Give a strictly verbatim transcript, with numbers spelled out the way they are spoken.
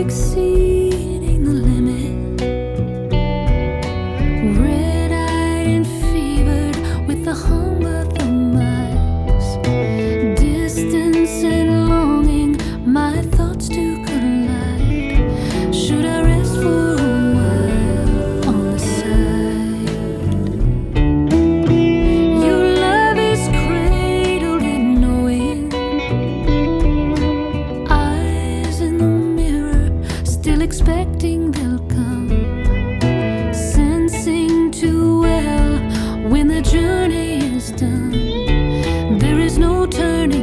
exceeding the limit, red-eyed and fevered with the hum of the miles, distance and longing, my thoughts do collide. Should I rest for a while on the side? Your love is cradled in knowing, eyes in the mirror, still expecting they'll come, sensing too well when the journey is done. There is no turning